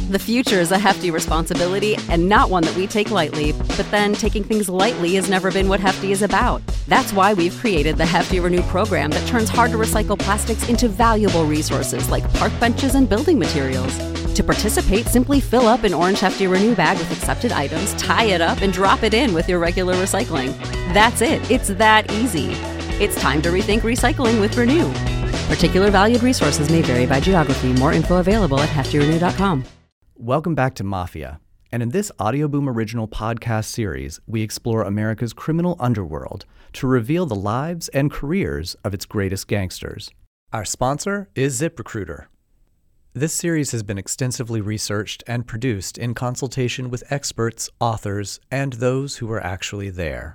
The future is a hefty responsibility and not one that we take lightly, but then taking things lightly has never been what Hefty is about. That's why we've created the Hefty Renew program that turns hard-to-recycle plastics into valuable resources like park benches and building materials. To participate, simply fill up an orange Hefty Renew bag with accepted items, tie it up, and drop it in with your regular recycling. That's it. It's that easy. It's time to rethink recycling with Renew. Particular valued resources may vary by geography. More info available at heftyrenew.com. Welcome back to Mafia, and in this Audioboom original podcast series, we explore America's criminal underworld to reveal the lives and careers of its greatest gangsters. Our sponsor is ZipRecruiter. This series has been extensively researched and produced in consultation with experts, authors, and those who were actually there.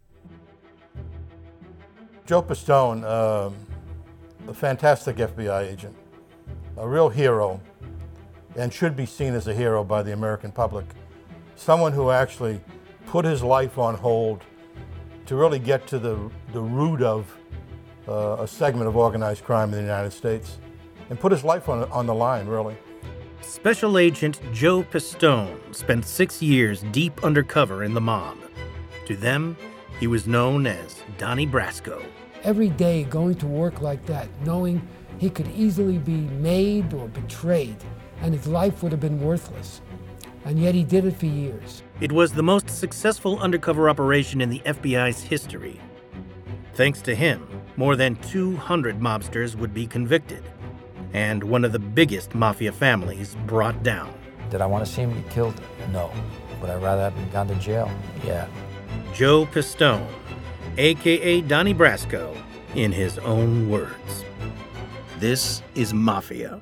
Joe Pistone, a fantastic FBI agent, a real hero, and should be seen as a hero by the American public. Someone who actually put his life on hold to really get to the root of a segment of organized crime in the United States, and put his life on the line, really. Special Agent Joe Pistone spent 6 years deep undercover in the mob. To them, he was known as Donnie Brasco. Every day going to work like that, knowing he could easily be made or betrayed, and his life would have been worthless. And yet he did it for years. It was the most successful undercover operation in the FBI's history. Thanks to him, more than 200 mobsters would be convicted, and one of the biggest mafia families brought down. Did I want to see him get killed? No. Would I rather have him gone to jail? Yeah. Joe Pistone, a.k.a. Donnie Brasco, in his own words. This is Mafia.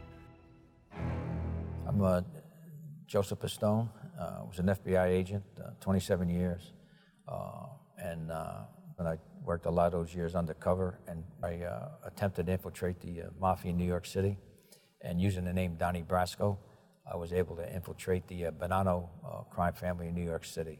I'm Joseph Pistone. Was an FBI agent, 27 years. And I worked a lot of those years undercover, and I attempted to infiltrate the mafia in New York City. And using the name Donnie Brasco, I was able to infiltrate the Bonanno crime family in New York City.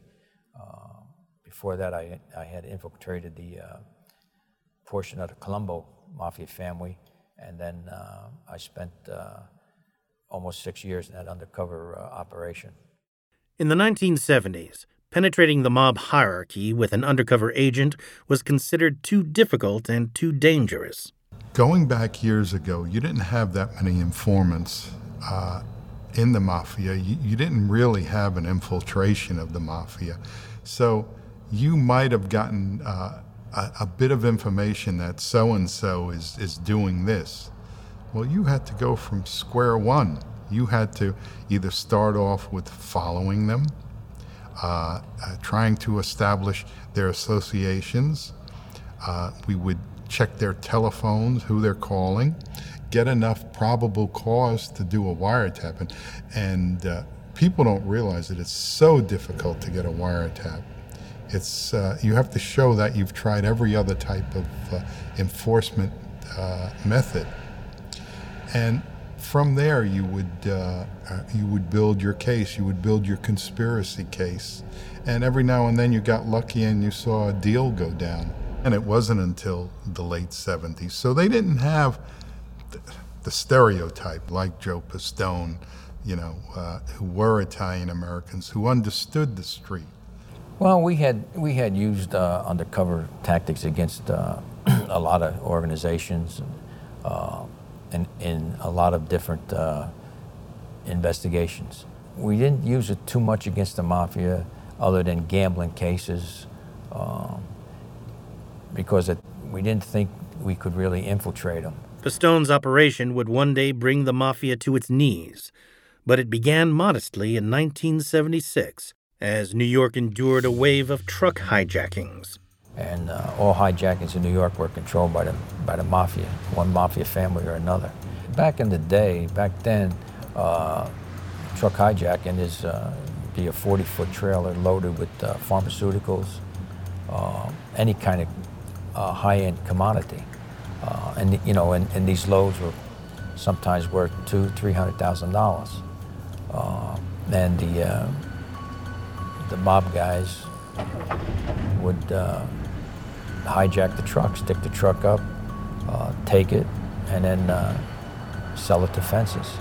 Before that, I had infiltrated the portion of the Colombo mafia family, and then I spent almost 6 years in that undercover operation. In the 1970s, penetrating the mob hierarchy with an undercover agent was considered too difficult and too dangerous. Going back years ago, you didn't have that many informants in the mafia. You didn't really have an infiltration of the mafia. So you might have gotten a bit of information that so-and-so is doing this. Well, you had to go from square one. You had to either start off with following them, trying to establish their associations. We would check their telephones, who they're calling, get enough probable cause to do a wiretap. And people don't realize that it's so difficult to get a wiretap. It's you have to show that you've tried every other type of enforcement method. And from there, you would build your case. You would build your conspiracy case. And every now and then you got lucky and you saw a deal go down. And it wasn't until the late 70s. So they didn't have the stereotype like Joe Pistone, who were Italian Americans, who understood the street. Well, we had used undercover tactics against a lot of organizations and in a lot of different investigations. We didn't use it too much against the mafia other than gambling cases because we didn't think we could really infiltrate them. Pistone's operation would one day bring the mafia to its knees, but it began modestly in 1976 as New York endured a wave of truck hijackings. And all hijackings in New York were controlled by the mafia, one mafia family or another. Back in the day, back then, truck hijacking is be a 40-foot trailer loaded with pharmaceuticals, any kind of high-end commodity, and these loads were sometimes worth $200,000-$300,000. And the mob guys would hijack the truck, stick the truck up, take it, and then sell it to fences.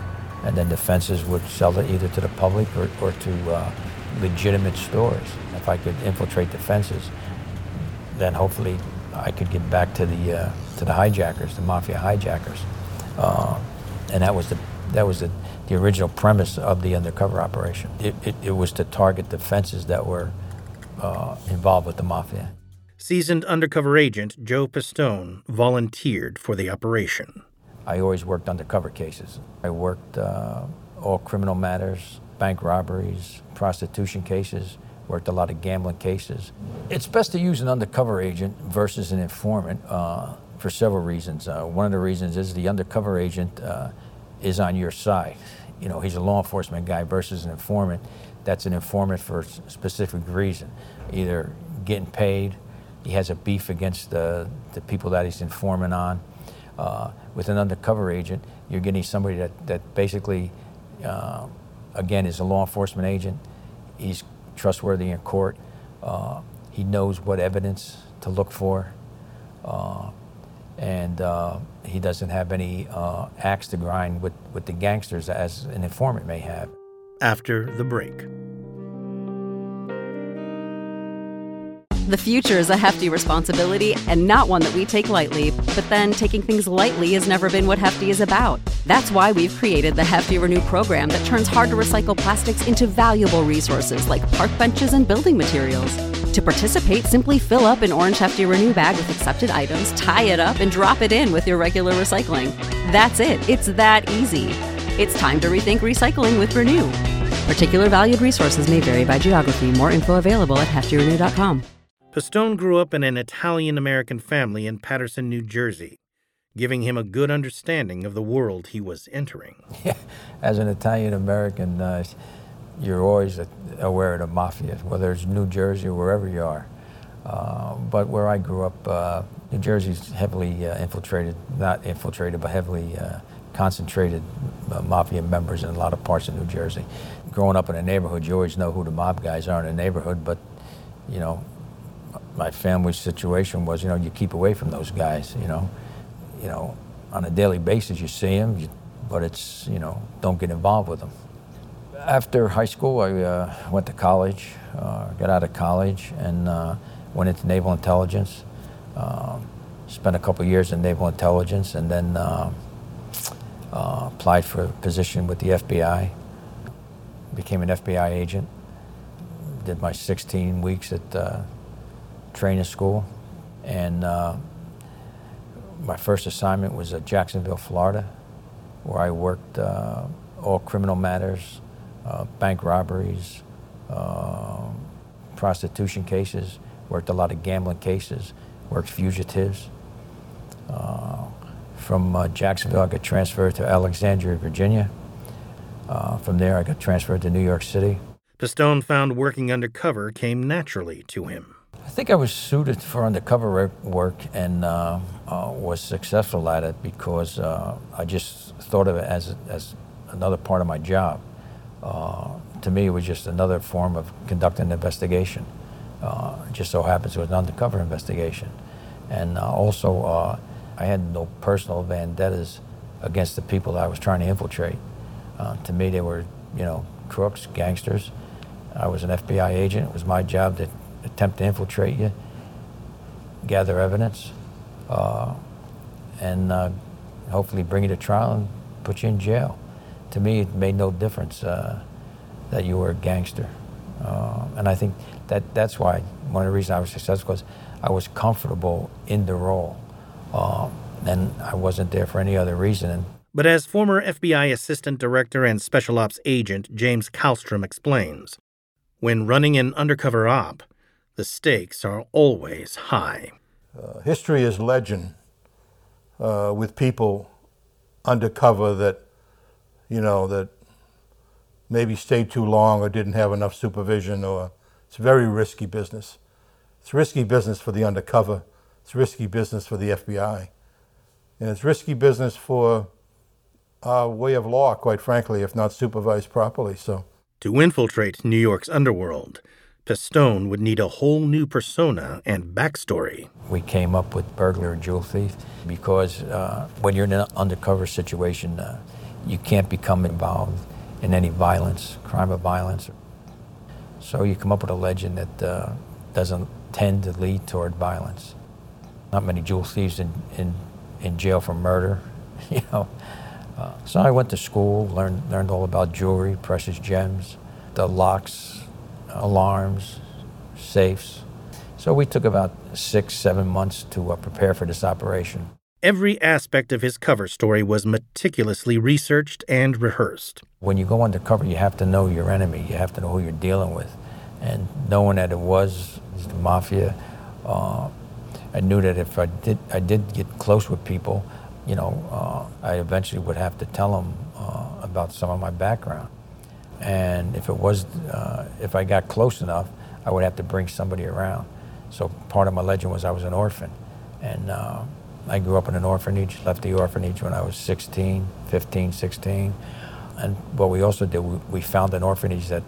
and then the fences would sell it either to the public or to legitimate stores. If I could infiltrate the fences, then hopefully I could get back to the hijackers, the mafia hijackers, and that was the original premise of the undercover operation. It was to target the fences that were involved with the mafia. Seasoned undercover agent Joe Pistone volunteered for the operation. I always worked undercover cases. I worked all criminal matters, bank robberies, prostitution cases, worked a lot of gambling cases. It's best to use an undercover agent versus an informant for several reasons. One of the reasons is the undercover agent is on your side. You know, he's a law enforcement guy versus an informant. That's an informant for a specific reason, either getting paid, he has a beef against the people that he's informant on. With an undercover agent, you're getting somebody that basically, again, is a law enforcement agent. He's trustworthy in court. He knows what evidence to look for. And he doesn't have any axe to grind with the gangsters as an informant may have. After the break. The future is a hefty responsibility and not one that we take lightly, but then taking things lightly has never been what Hefty is about. That's why we've created the Hefty Renew program that turns hard-to-recycle plastics into valuable resources like park benches and building materials. To participate, simply fill up an orange Hefty Renew bag with accepted items, tie it up, and drop it in with your regular recycling. That's it. It's that easy. It's time to rethink recycling with Renew. Particular valued resources may vary by geography. More info available at heftyrenew.com. Pistone grew up in an Italian-American family in Paterson, New Jersey, giving him a good understanding of the world he was entering. Yeah, as an Italian-American, you're always aware of the mafia, whether it's New Jersey or wherever you are. But where I grew up, New Jersey's heavily not infiltrated, but heavily concentrated mafia members in a lot of parts of New Jersey. Growing up in a neighborhood, you always know who the mob guys are in a neighborhood, but, you know, my family's situation was, you keep away from those guys, on a daily basis you see them, but it's, don't get involved with them. After high school, I went to college, got out of college and went into naval intelligence, spent a couple years in naval intelligence and then applied for a position with the FBI, became an FBI agent, did my 16 weeks at training school, and my first assignment was at Jacksonville, Florida, where I worked all criminal matters, bank robberies, prostitution cases, worked a lot of gambling cases, worked fugitives. From Jacksonville, I got transferred to Alexandria, Virginia. From there, I got transferred to New York City. Pistone found working undercover came naturally to him. I think I was suited for undercover work and was successful at it because I just thought of it as another part of my job. To me, it was just another form of conducting an investigation. It just so happens it was an undercover investigation. And also, I had no personal vendettas against the people that I was trying to infiltrate. To me, they were, crooks, gangsters. I was an FBI agent. It was my job to attempt to infiltrate you, gather evidence, and hopefully bring you to trial and put you in jail. To me, it made no difference that you were a gangster. And I think that's why one of the reasons I was successful was I was comfortable in the role. And I wasn't there for any other reason. But as former FBI Assistant Director and Special Ops Agent James Kallstrom explains, when running an undercover op, the stakes are always high. History is legend with people undercover that, that maybe stayed too long or didn't have enough supervision, or it's very risky business. It's risky business for the undercover. It's risky business for the FBI. And it's risky business for our way of law, quite frankly, if not supervised properly. So, to infiltrate New York's underworld, Pistone would need a whole new persona and backstory. We came up with burglar and jewel thief because when you're in an undercover situation, you can't become involved in any violence, crime of violence. So you come up with a legend that doesn't tend to lead toward violence. Not many jewel thieves in jail for murder, you know. So I went to school, learned all about jewelry, precious gems, the locks, alarms, safes. So we took about 6-7 months to prepare for this operation. Every aspect of his cover story was meticulously researched and rehearsed. When you go undercover, you have to know your enemy. You have to know who you're dealing with. And knowing that it was the mafia, I knew that if I did get close with people, you know, I eventually would have to tell them about some of my background. And if I got close enough, I would have to bring somebody around. So part of my legend was I was an orphan. And I grew up in an orphanage, left the orphanage when I was 15, 16. And what we also did, we found an orphanage that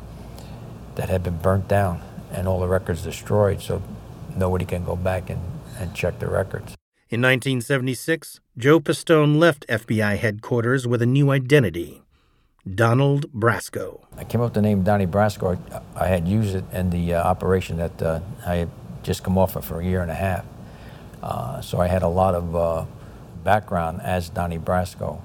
had been burnt down and all the records destroyed, so nobody can go back and check the records. In 1976, Joe Pistone left FBI headquarters with a new identity, Donald Brasco. I came up with the name Donnie Brasco. I had used it in the operation that I had just come off of for a year and a half. So I had a lot of background as Donnie Brasco,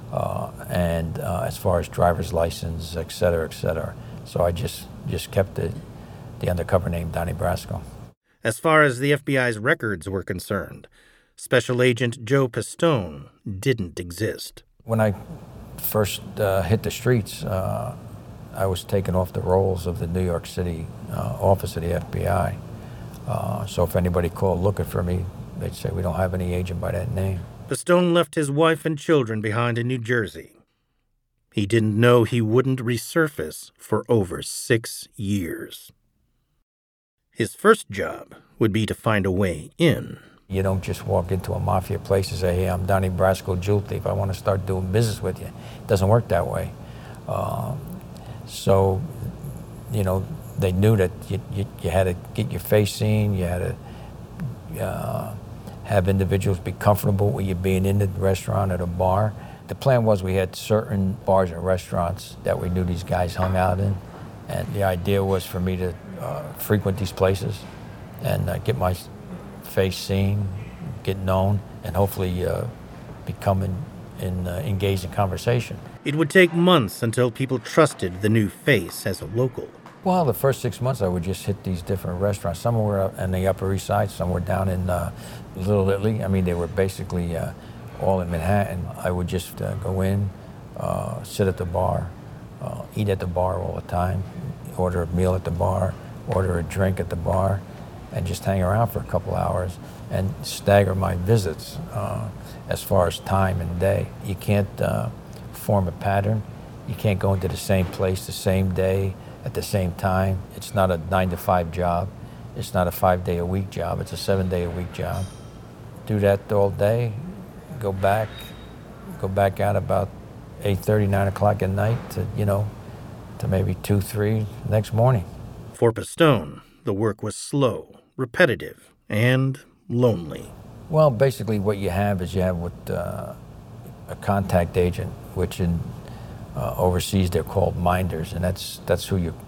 and as far as driver's license, et cetera. So I just kept the undercover name Donnie Brasco. As far as the FBI's records were concerned, Special Agent Joe Pistone didn't exist. When I first hit the streets, I was taken off the rolls of the New York City office of the FBI. So if anybody called looking for me, they'd say, we don't have any agent by that name. Pistone left his wife and children behind in New Jersey. He didn't know he wouldn't resurface for over 6 years. His first job would be to find a way in. You don't just walk into a mafia place and say, hey, I'm Donnie Brasco, jewel thief. I want to start doing business with you. It doesn't work that way. So, you know, they knew that you had to get your face seen. You had to have individuals be comfortable with you being in the restaurant or the bar. The plan was we had certain bars and restaurants that we knew these guys hung out in. And the idea was for me to frequent these places and get my face seen, get known, and hopefully become engaged in conversation. It would take months until people trusted the new face as a local. Well, the first 6 months I would just hit these different restaurants. Some were on the Upper East Side, some were down in Little Italy. I mean, they were basically all in Manhattan. I would just go in, sit at the bar, eat at the bar all the time, order a meal at the bar, order a drink at the bar, and just hang around for a couple hours and stagger my visits as far as time and day. You can't form a pattern. You can't go into the same place the same day at the same time. It's not a 9-to-5 job. It's not a 5-day-a-week job. It's a 7-day-a-week job. Do that all day, go back out about 8:30, 9 o'clock at night to maybe 2, 3 next morning. For Pistone, the work was slow, repetitive, and lonely. Well, basically what you have is what a contact agent, which in overseas they're called minders, and that's who you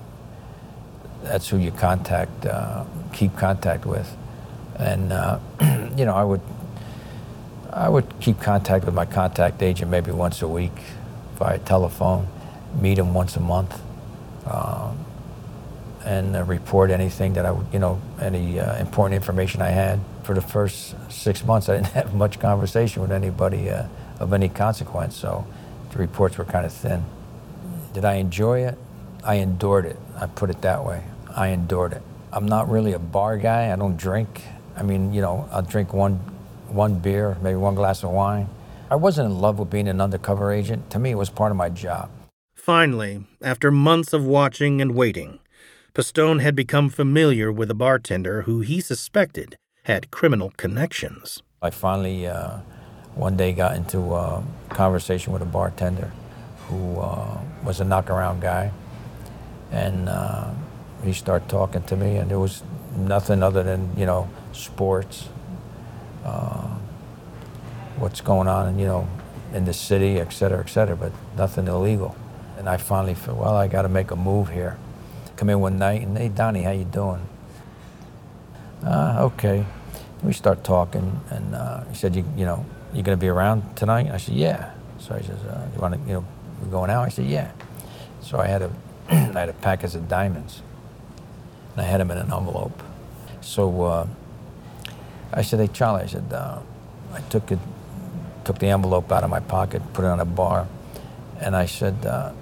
keep contact with. And I would keep contact with my contact agent maybe once a week via telephone, meet him once a month, and report anything that I would, any important information I had. For the first 6 months, I didn't have much conversation with anybody of any consequence, so the reports were kind of thin. Did I enjoy it? I endured it. I put it that way. I endured it. I'm not really a bar guy. I don't drink. I mean, I'll drink one beer, maybe one glass of wine. I wasn't in love with being an undercover agent. To me, it was part of my job. Finally, after months of watching and waiting, Pistone had become familiar with a bartender who he suspected had criminal connections. I finally, one day, got into a conversation with a bartender who was a knock-around guy. And he started talking to me, and there was nothing other than, sports, what's going on, in the city, et cetera, but nothing illegal. And I finally felt, well, I got to make a move here. Come in one night and, hey, Donnie, how you doing? Okay. We start talking, and he said, you going to be around tonight? I said, yeah. So he says, you want to, we're going out? I said, yeah. So I had I had a package of diamonds, and I had them in an envelope. So I said, hey, Charlie, I said, I took the envelope out of my pocket, put it on a bar, and I said,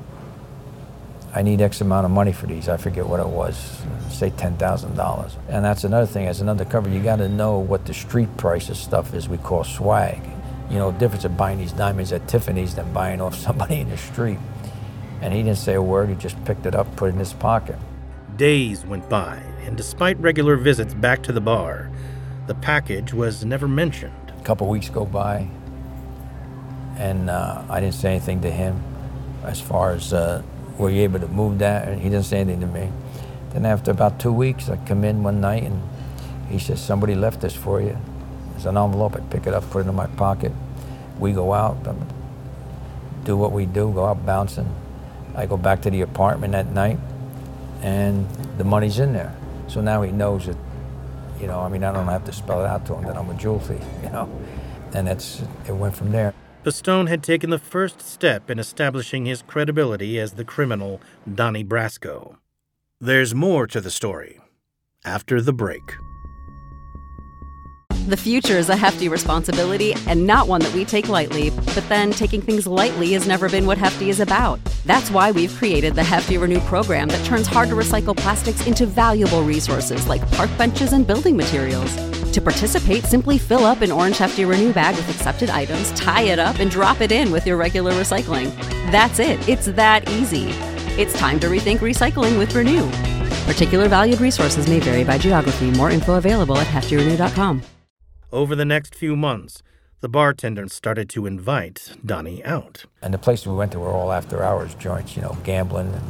I need X amount of money for these. I forget what it was, say $10,000. And that's another thing, as an undercover, you gotta know what the street price of stuff is we call swag. The difference of buying these diamonds at Tiffany's than buying off somebody in the street. And he didn't say a word, he just picked it up, put it in his pocket. Days went by, and despite regular visits back to the bar, the package was never mentioned. A couple weeks go by, and I didn't say anything to him as far as were you able to move that, and he didn't say anything to me. Then after about 2 weeks, I come in one night, and he says, somebody left this for you. There's an envelope. I pick it up, put it in my pocket. We go out, do what we do, go out bouncing. I go back to the apartment that night, and the money's in there. So now he knows that, I don't have to spell it out to him that I'm a jewel thief, And it went from there. Pistone had taken the first step in establishing his credibility as the criminal Donnie Brasco. There's more to the story after the break. The future is a hefty responsibility and not one that we take lightly. But then taking things lightly has never been what Hefty is about. That's why we've created the Hefty Renew program that turns hard-to-recycle plastics into valuable resources like park benches and building materials. To participate, simply fill up an orange Hefty Renew bag with accepted items, tie it up, and drop it in with your regular recycling. That's it. It's that easy. It's time to rethink recycling with Renew. Particular valued resources may vary by geography. More info available at heftyrenew.com. Over the next few months, the bartender started to invite Donnie out. And the places we went to were all after-hours joints, gambling.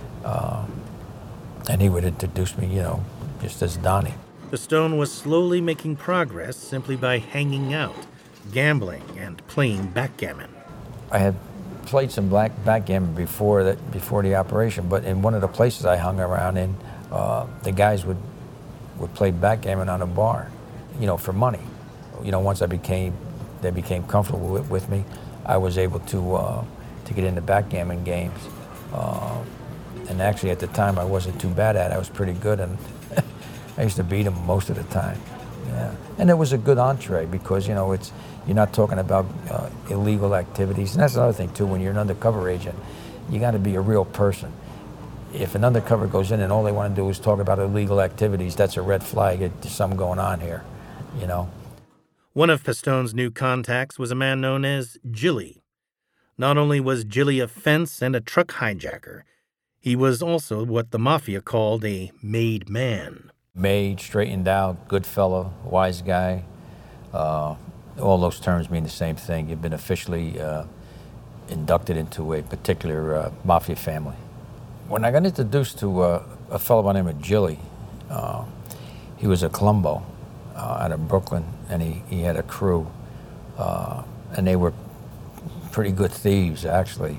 And he would introduce me, just as Donnie. Pistone was slowly making progress simply by hanging out, gambling, and playing backgammon. I had played some backgammon before the operation, but in one of the places I hung around in, the guys would play backgammon on a bar, for money. Once they became comfortable with me, I was able to get into backgammon games. And actually, at the time, I wasn't too bad at it. I was pretty good, and I used to beat them most of the time. Yeah, and it was a good entree because you're not talking about illegal activities, and that's another thing too. When you're an undercover agent, you got to be a real person. If an undercover goes in and all they want to do is talk about illegal activities, that's a red flag. There's something going on here, One of Pistone's new contacts was a man known as Jilly. Not only was Jilly a fence and a truck hijacker, he was also what the mafia called a made man. Made, straightened out, good fellow, wise guy. All those terms mean the same thing. You've been officially inducted into a particular mafia family. When I got introduced to a fellow by the name of Jilly, he was a Colombo out of Brooklyn, and he had a crew, and they were pretty good thieves, actually.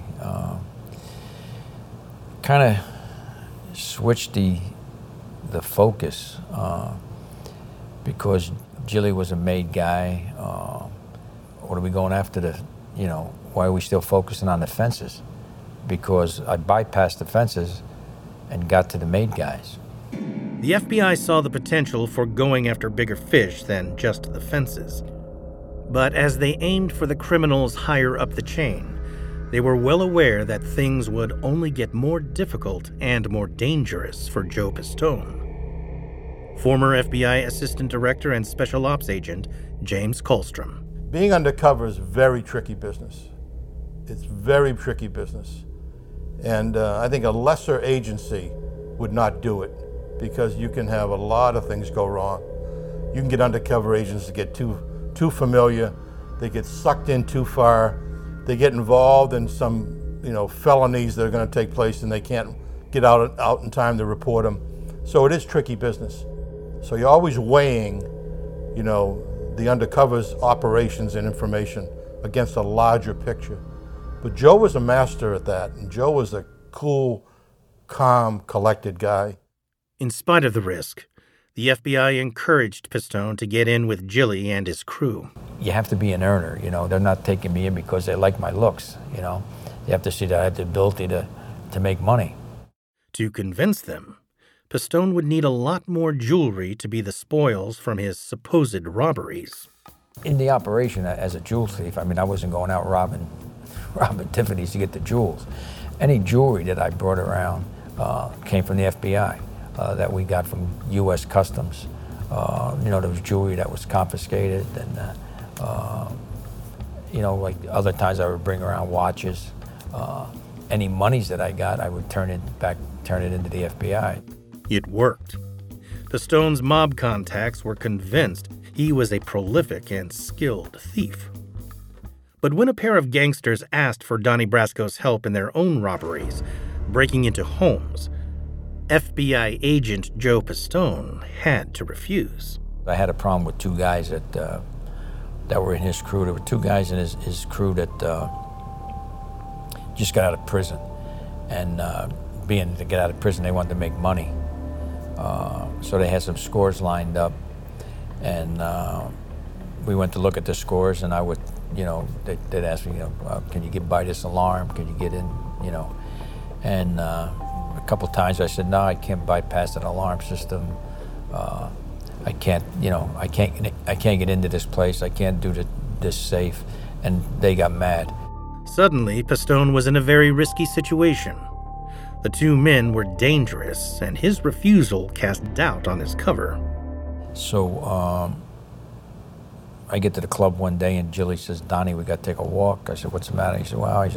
Kind of switched the focus because Jilly was a made guy. What are we going after why are we still focusing on the fences? Because I bypassed the fences and got to the made guys. The FBI saw the potential for going after bigger fish than just the fences. But as they aimed for the criminals higher up the chain, they were well aware that things would only get more difficult and more dangerous for Joe Pistone. Former FBI Assistant Director and Special Ops Agent James Colstrom. Being undercover is very tricky business. It's very tricky business. And I think a lesser agency would not do it because you can have a lot of things go wrong. You can get undercover agents to get too familiar. They get sucked in too far. They get involved in some, felonies that are going to take place, and they can't get out in time to report them. So it is tricky business. So you're always weighing, the undercover's operations and information against a larger picture. But Joe was a master at that, and Joe was a cool, calm, collected guy. In spite of the risk, the FBI encouraged Pistone to get in with Gilly and his crew. You have to be an earner, They're not taking me in because they like my looks, You have to see that I have the ability to make money. To convince them, Pistone would need a lot more jewelry to be the spoils from his supposed robberies. In the operation as a jewel thief, I wasn't going out robbing Tiffany's to get the jewels. Any jewelry that I brought around came from the FBI that we got from U.S. Customs. There was jewelry that was confiscated, and like other times I would bring around watches. Any monies that I got, I would turn it into the FBI. It worked. Pistone's mob contacts were convinced he was a prolific and skilled thief. But when a pair of gangsters asked for Donnie Brasco's help in their own robberies, breaking into homes, FBI agent Joe Pistone had to refuse. I had a problem with two guys that were in his crew. There were two guys in his crew that just got out of prison. And being to get out of prison, they wanted to make money. So they had some scores lined up. And we went to look at the scores, and I would, they'd ask me, can you get by this alarm? Can you get in, And a couple times I said, no, I can't bypass an alarm system. I can't get into this place. I can't do this safe. And they got mad. Suddenly, Pistone was in a very risky situation. The two men were dangerous, and his refusal cast doubt on his cover. So I get to the club one day, and Gilly says, Donnie, we got to take a walk. I said, what's the matter? He said, well,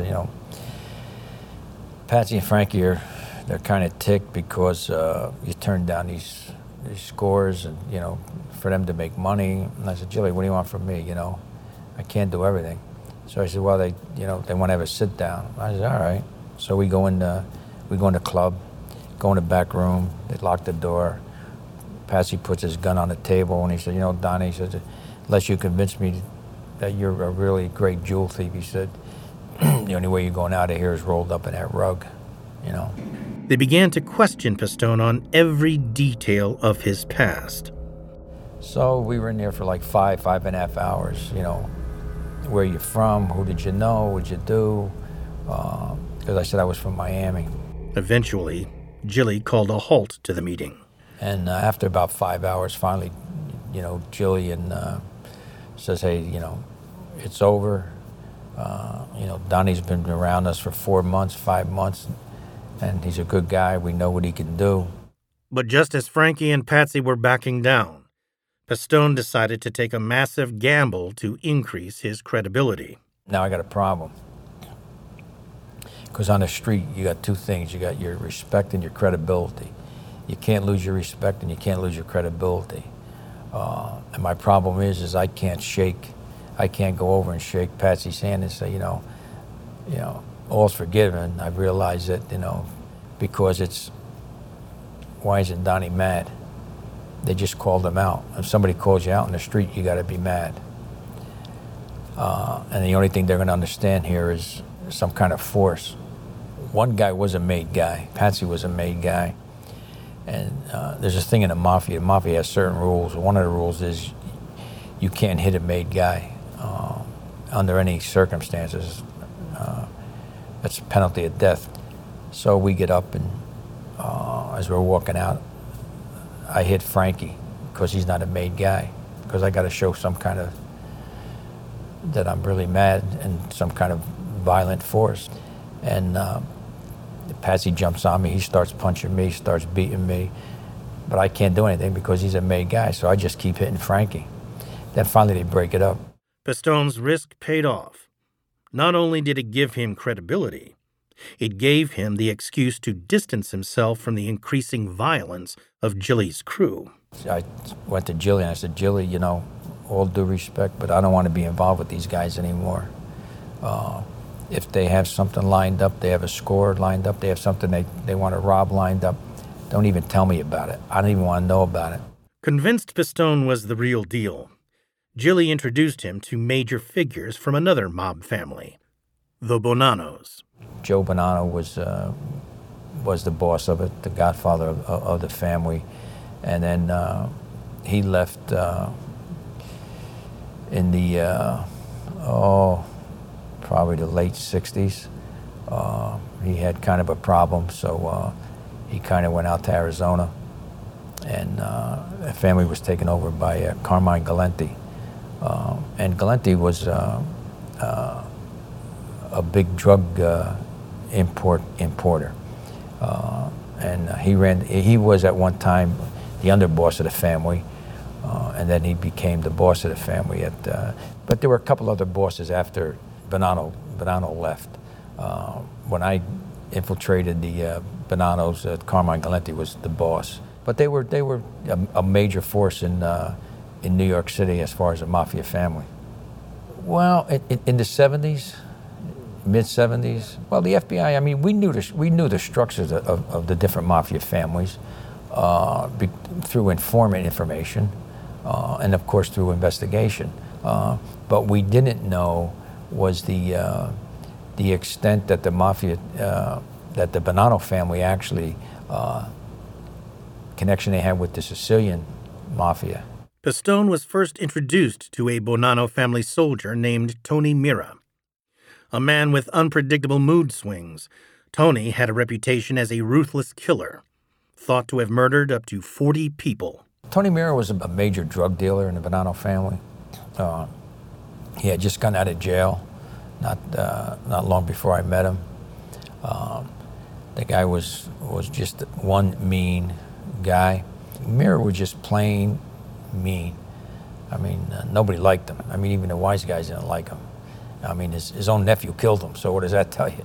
Patsy and Frankie they're kind of ticked because you turned down these scores and, for them to make money. And I said, Gilly, what do you want from me? I can't do everything. So I said, well, they want to have a sit down. I said, all right. So we go in the club, go in the back room. They lock the door. Patsy puts his gun on the table, and he said, Donnie, he said, unless you convince me that you're a really great jewel thief, he said, the only way you're going out of here is rolled up in that rug, They began to question Pistone on every detail of his past. So we were in there for like 5.5 hours, where you from, who did you know, what'd you do, because I said I was from Miami. Eventually, Gilly called a halt to the meeting. And after about 5 hours, finally, Gilly says, hey, it's over. Donnie's been around us for 4 months, 5 months, and he's a good guy. We know what he can do. But just as Frankie and Patsy were backing down, Pistone decided to take a massive gamble to increase his credibility. Now I got a problem. Because on the street, you got two things. You got your respect and your credibility. You can't lose your respect and you can't lose your credibility. And my problem is I can't go over and shake Patsy's hand and say, all's forgiven. I realize that, because why isn't Donnie mad? They just called him out. If somebody calls you out in the street, you got to be mad. And the only thing they're going to understand here is some kind of force. One guy was a made guy. Patsy was a made guy. And there's this thing in the mafia. The mafia has certain rules. One of the rules is you can't hit a made guy under any circumstances. That's a penalty of death. So we get up, and as we're walking out, I hit Frankie because he's not a made guy, because I got to show some kind of that I'm really mad and some kind of violent force. And Patsy jumps on me. He starts punching me, starts beating me, but I can't do anything because he's a made guy, so I just keep hitting Frankie. Then finally they break it up. Pistone's risk paid off. Not only did it give him credibility, it gave him the excuse to distance himself from the increasing violence of Gilly's crew. I went to Gilly and I said, Gilly, all due respect, but I don't want to be involved with these guys anymore. If they have something lined up, they have a score lined up, they have something they want to rob lined up, don't even tell me about it. I don't even want to know about it. Convinced Pistone was the real deal, Gilly introduced him to major figures from another mob family, the Bonannos. Joe Bonanno was the boss of it, the godfather of the family. And then he left in the, probably the late 60s. He had kind of a problem, so he kind of went out to Arizona. And the family was taken over by Carmine Galenti. And Galenti was a big drug importer. And he was at one time the underboss of the family, and then he became the boss of the family. But there were a couple other bosses after Bonanno left. When I infiltrated the Bonannos, Carmine Galenti was the boss. But they were a major force in New York City as far as a mafia family. Well, in the 70s, mid-70s, well, the FBI, I mean, we knew the structures of the different mafia families through informant information and, of course, through investigation. But we didn't know was the extent that the mafia, that the Bonanno family actually, connection they had with the Sicilian mafia. Pistone was first introduced to a Bonanno family soldier named Tony Mira. A man with unpredictable mood swings, Tony had a reputation as a ruthless killer, thought to have murdered up to 40 people. Tony Mira was a major drug dealer in the Bonanno family. He had just gotten out of jail not long before I met him. The guy was just one mean guy. Mira was just plain mean. I mean, nobody liked him. I mean, even the wise guys didn't like him. I mean, his own nephew killed him, so what does that tell you?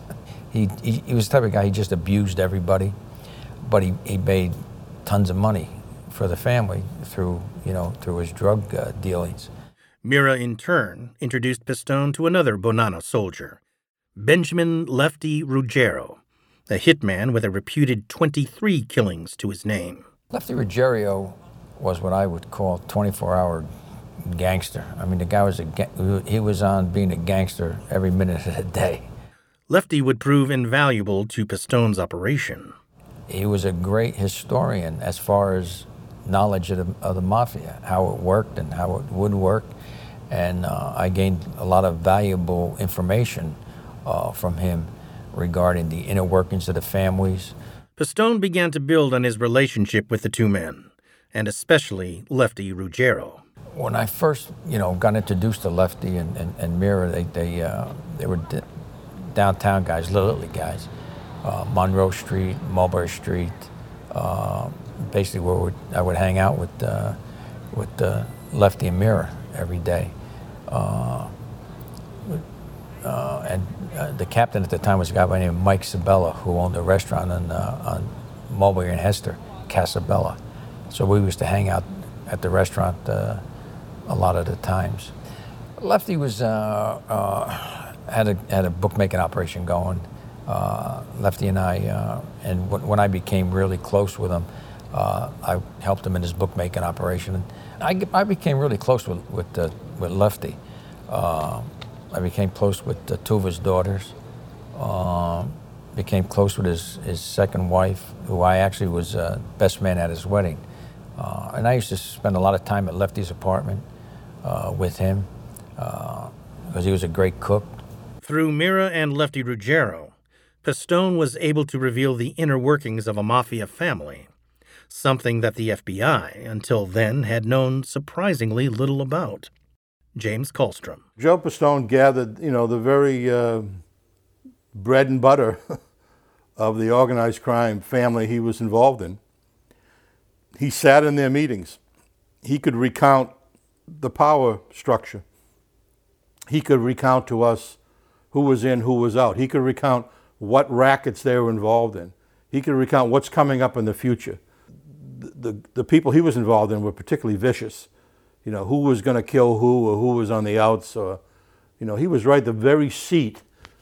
He was the type of guy, he just abused everybody, but he made tons of money for the family through his drug dealings. Mira, in turn, introduced Pistone to another Bonanno soldier, Benjamin Lefty Ruggiero, a hitman with a reputed 23 killings to his name. Lefty Ruggiero was what I would call 24-hour gangster. I mean, the guy he was on being a gangster every minute of the day. Lefty would prove invaluable to Pistone's operation. He was a great historian as far as knowledge of the mafia, how it worked and how it would work. And I gained a lot of valuable information from him regarding the inner workings of the families. Pistone began to build on his relationship with the two men, and especially Lefty Ruggiero. When I first, got introduced to Lefty and Mira, they were downtown guys, Little Italy guys, Monroe Street, Mulberry Street, basically where I would hang out with Lefty and Mira every day. And the captain at the time was a guy by the name of Mike Sabella, who owned a restaurant on Mulberry and Hester, Casabella. So we used to hang out at the restaurant a lot of the times. Lefty was had a bookmaking operation going. Lefty and I, and when I became really close with him, I helped him in his bookmaking operation. I became really close with Lefty. I became close with two of his daughters. Became close with his second wife, who I actually was best man at his wedding. And I used to spend a lot of time at Lefty's apartment with him because he was a great cook. Through Mira and Lefty Ruggiero, Pistone was able to reveal the inner workings of a mafia family, something that the FBI, until then, had known surprisingly little about. James Kallstrom. Joe Pistone gathered, the very bread and butter of the organized crime family he was involved in. He sat in their meetings. He could recount the power structure. He could recount to us who was in, who was out. He could recount what rackets they were involved in. He could recount what's coming up in the future. The people he was involved in were particularly vicious. Who was going to kill who, or who was on the outs, or, he was right at the very seat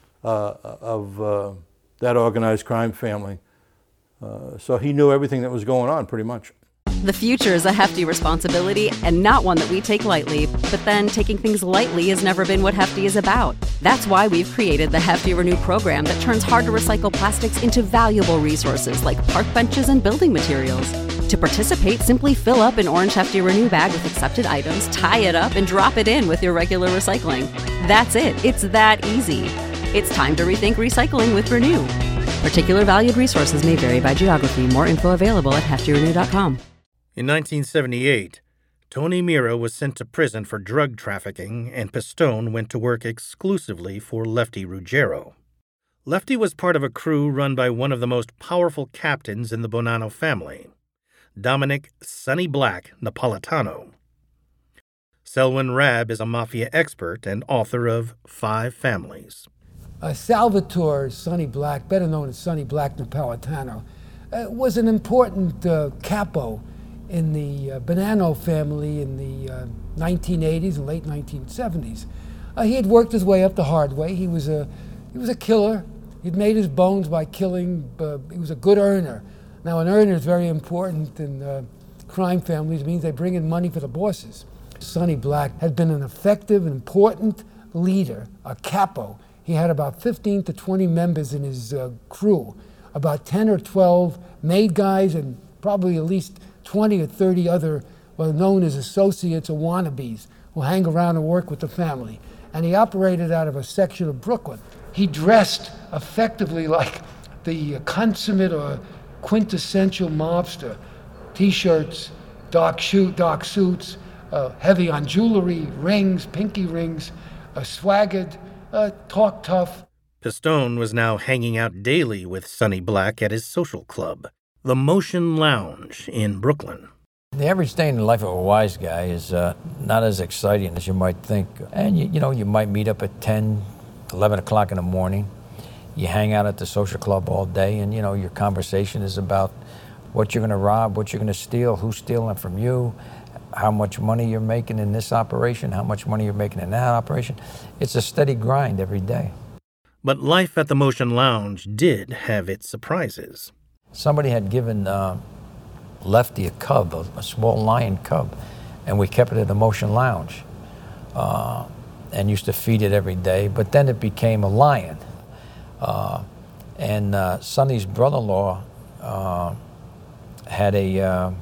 of that organized crime family. So he knew everything that was going on, pretty much. The future is a hefty responsibility and not one that we take lightly, but then taking things lightly has never been what Hefty is about. That's why we've created the Hefty Renew program that turns hard-to-recycle plastics into valuable resources like park benches and building materials. To participate, simply fill up an orange Hefty Renew bag with accepted items, tie it up, and drop it in with your regular recycling. That's it. It's that easy. It's time to rethink recycling with Renew. Particular valued resources may vary by geography. More info available at heftyrenew.com. In 1978, Tony Mira was sent to prison for drug trafficking, and Pistone went to work exclusively for Lefty Ruggiero. Lefty was part of a crew run by one of the most powerful captains in the Bonanno family, Dominic Sonny Black Napolitano. Selwyn Rabb is a mafia expert and author of 5 Families. Salvatore Sonny Black, better known as Sonny Black Napolitano, was an important capo in the Bonanno family in the 1980s and late 1970s. He had worked his way up the hard way. He was a killer. He'd made his bones by killing. He was a good earner. Now, an earner is very important in crime families. It means they bring in money for the bosses. Sonny Black had been an effective and important leader, a capo. He had about 15 to 20 members in his crew, about 10 or 12 made guys, and probably at least 20 or 30 other, well, known as associates or wannabes, who hang around and work with the family. And he operated out of a section of Brooklyn. He dressed effectively like the consummate or quintessential mobster. T-shirts, dark suits, heavy on jewelry, rings, pinky rings, swaggered, talk tough. Pistone was now hanging out daily with Sonny Black at his social club, the Motion Lounge in Brooklyn. The average day in the life of a wise guy is not as exciting as you might think. And you might meet up at 10, 11 o'clock in the morning. You hang out at the social club all day, and your conversation is about what you're going to rob, what you're going to steal, who's stealing from you, how much money you're making in this operation, how much money you're making in that operation. It's a steady grind every day. But life at the Motion Lounge did have its surprises. Somebody had given Lefty a cub, a small lion cub, and we kept it at the Motion Lounge and used to feed it every day. But then it became a lion. And Sonny's brother-in-law had a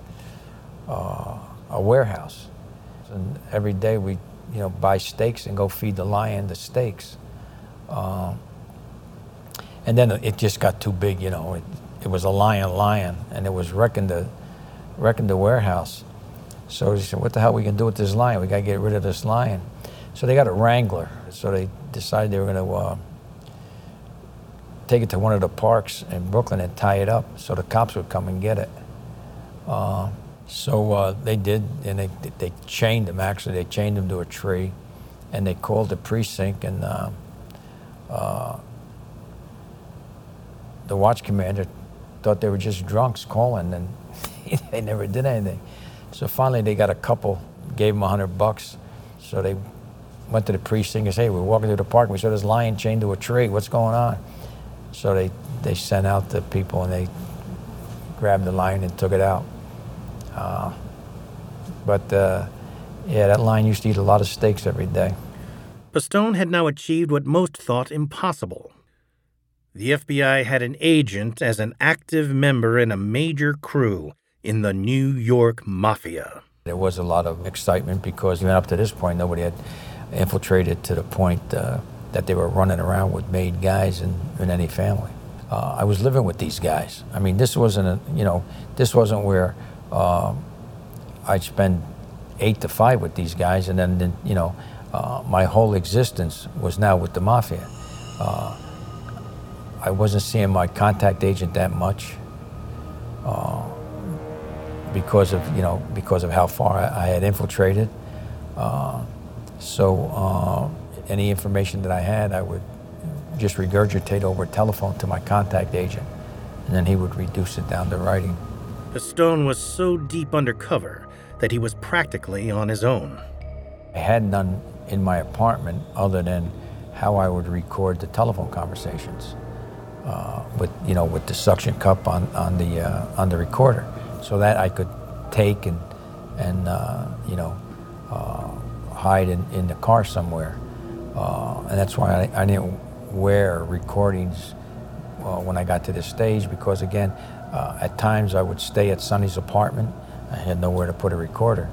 warehouse. And every day we buy steaks and go feed the lion the steaks. And then it just got too big, It was a lion, and it was wrecking the warehouse. So he said, what the hell are we going to do with this lion? We got to get rid of this lion. So they got a wrangler. So they decided they were going to take it to one of the parks in Brooklyn and tie it up so the cops would come and get it. So they did, and they chained him, actually. They chained him to a tree, and they called the precinct, and the watch commander thought they were just drunks calling, and they never did anything. So finally they got a couple, gave them $100. So they went to the precinct and said, hey, we're walking through the park, and we saw this lion chained to a tree, what's going on? So they sent out the people, and they grabbed the lion and took it out. But that lion used to eat a lot of steaks every day. Pistone had now achieved what most thought impossible. The FBI had an agent as an active member in a major crew in the New York Mafia. There was a lot of excitement because even up to this point, nobody had infiltrated to the point that they were running around with made guys in any family. I was living with these guys. I mean, this wasn't where I'd spend 8 to 5 with these guys, and then my whole existence was now with the Mafia. I wasn't seeing my contact agent that much because of how far I had infiltrated. So any information that I had, I would just regurgitate over a telephone to my contact agent, and then he would reduce it down to writing. Pistone was so deep undercover that he was practically on his own. I had none in my apartment other than how I would record the telephone conversations with the suction cup on the recorder, so that I could take and hide in the car somewhere. And that's why I didn't wear recordings when I got to this stage, because again, at times I would stay at Sonny's apartment. I had nowhere to put a recorder,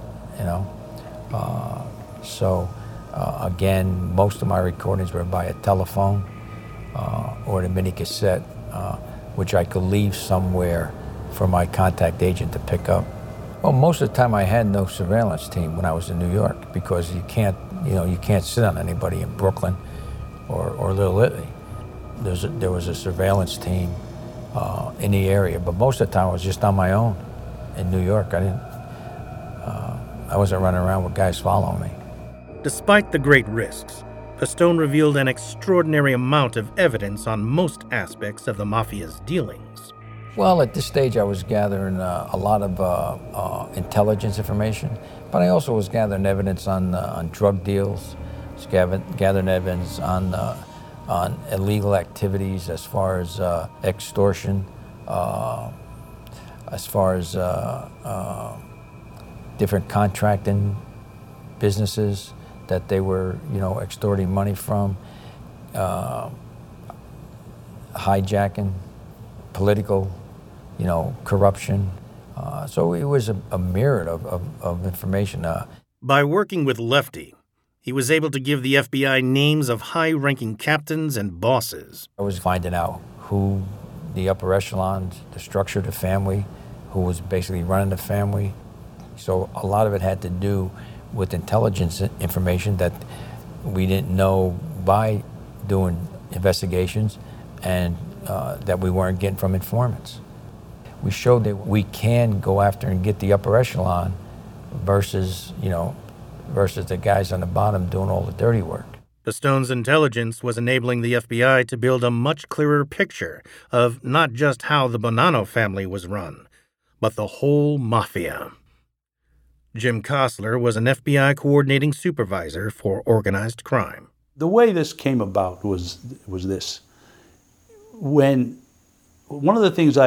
Again, most of my recordings were by a telephone or the mini cassette, which I could leave somewhere for my contact agent to pick up. Well, most of the time I had no surveillance team when I was in New York, because you can't sit on anybody in Brooklyn or Little Italy. There was a surveillance team in the area, but most of the time I was just on my own in New York. I wasn't running around with guys following me. Despite the great risks, Pistone revealed an extraordinary amount of evidence on most aspects of the Mafia's dealings. Well, at this stage I was gathering a lot of intelligence information, but I also was gathering evidence on drug deals, gathering evidence on illegal activities as far as extortion, as far as different contracting businesses that they were, extorting money from, hijacking, political, corruption. So it was a myriad of information. By working with Lefty, he was able to give the FBI names of high-ranking captains and bosses. I was finding out who the upper echelons, the structure of the family, who was basically running the family. So a lot of it had to do with intelligence information that we didn't know by doing investigations, and that we weren't getting from informants. We showed that we can go after and get the upper echelon versus the guys on the bottom doing all the dirty work. Pistone's intelligence was enabling the FBI to build a much clearer picture of not just how the Bonanno family was run, but the whole mafia. Jim Kostler was an FBI coordinating supervisor for organized crime. The way this came about was this. When one of the things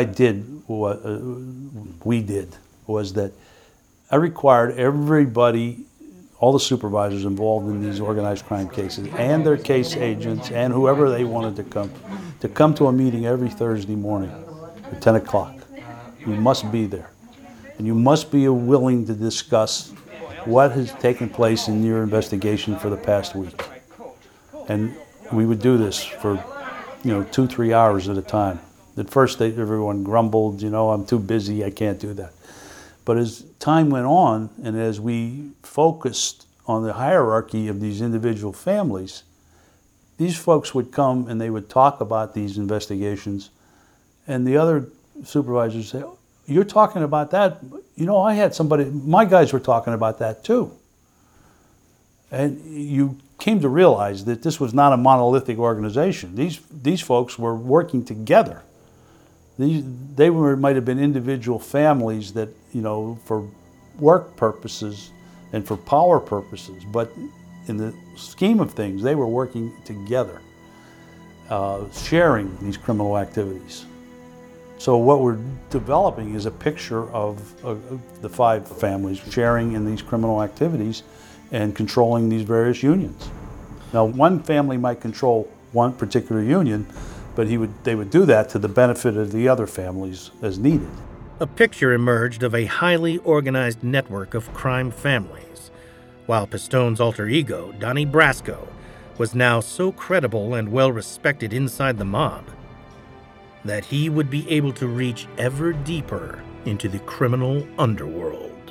we did was that I required everybody, all the supervisors involved in these organized crime cases and their case agents and whoever they wanted to come to a meeting every Thursday morning at 10 o'clock. You must be there. And you must be willing to discuss what has taken place in your investigation for the past week. And we would do this for 2-3 hours at a time. At first everyone grumbled, I'm too busy, I can't do that. But as time went on, and as we focused on the hierarchy of these individual families, these folks would come and they would talk about these investigations, and the other supervisors say, you're talking about that, I had somebody, my guys were talking about that too. And you came to realize that this was not a monolithic organization. These folks were working together. They might have been individual families that, for work purposes and for power purposes, but in the scheme of things, they were working together, sharing these criminal activities. So what we're developing is a picture of the 5 families sharing in these criminal activities and controlling these various unions. Now, one family might control one particular union, but they would do that to the benefit of the other families as needed. A picture emerged of a highly organized network of crime families, while Pistone's alter ego, Donnie Brasco, was now so credible and well-respected inside the mob that he would be able to reach ever deeper into the criminal underworld.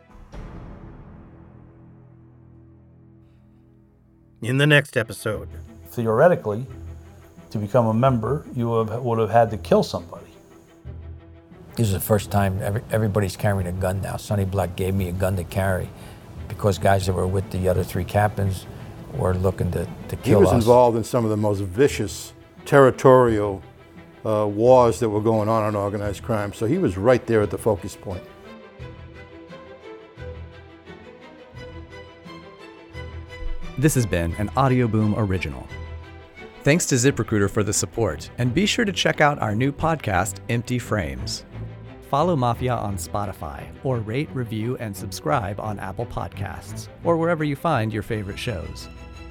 In the next episode. Theoretically, to become a member, you would have had to kill somebody. This is the first time everybody's carrying a gun now. Sonny Black gave me a gun to carry because guys that were with the other 3 captains were looking to kill us. He was involved in some of the most vicious territorial wars that were going on organized crime, so he was right there at the focus point. This has been an Audio Boom original. Thanks to ZipRecruiter for the support, and be sure to check out our new podcast, Empty Frames. follow Mafia on Spotify, or rate, review, and subscribe on Apple Podcasts, or wherever you find your favorite shows.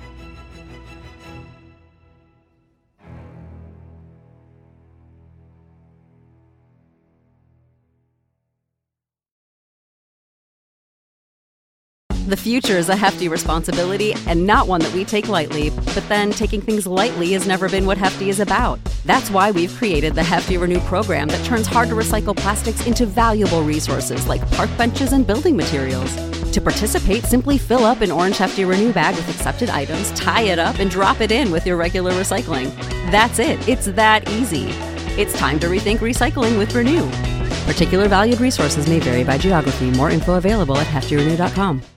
The future is a hefty responsibility and not one that we take lightly, but then taking things lightly has never been what Hefty is about. That's why we've created the Hefty Renew program that turns hard-to-recycle plastics into valuable resources like park benches and building materials. To participate, simply fill up an orange Hefty Renew bag with accepted items, tie it up, and drop it in with your regular recycling. That's it. It's that easy. It's time to rethink recycling with Renew. Particular valued resources may vary by geography. More info available at heftyrenew.com.